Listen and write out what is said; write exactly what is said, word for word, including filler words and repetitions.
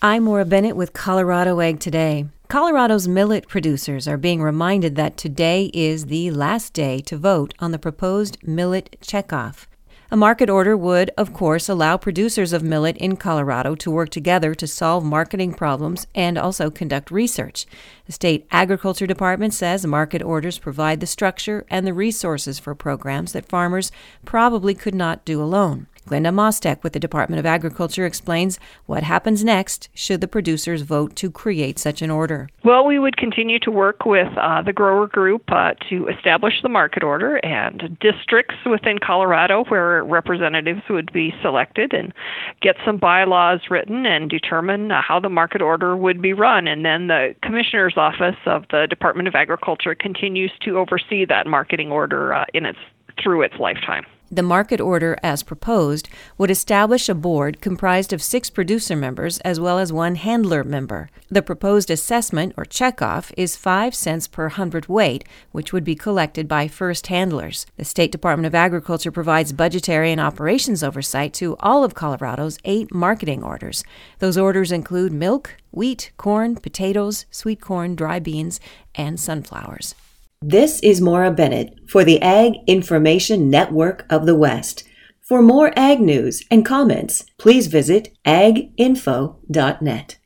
I'm Maura Bennett with Colorado Ag Today. Colorado's millet producers are being reminded that today is the last day to vote on the proposed millet checkoff. A market order would, of course, allow producers of millet in Colorado to work together to solve marketing problems and also conduct research. The state agriculture department says market orders provide the structure and the resources for programs that farmers probably could not do alone. Glenda Mostek with the Department of Agriculture explains what happens next should the producers vote to create such an order. Well, we would continue to work with uh, the grower group uh, to establish the market order and districts within Colorado where representatives would be selected and get some bylaws written and determine uh, how the market order would be run. And then the Commissioner's Office of the Department of Agriculture continues to oversee that marketing order uh, in its through its lifetime. The market order, as proposed, would establish a board comprised of six producer members as well as one handler member. The proposed assessment, or checkoff, is five cents per hundredweight, which would be collected by first handlers. The State Department of Agriculture provides budgetary and operations oversight to all of Colorado's eight marketing orders. Those orders include milk, wheat, corn, potatoes, sweet corn, dry beans, and sunflowers. This is Maura Bennett for the Ag Information Network of the West. For more ag news and comments, please visit ag info dot net.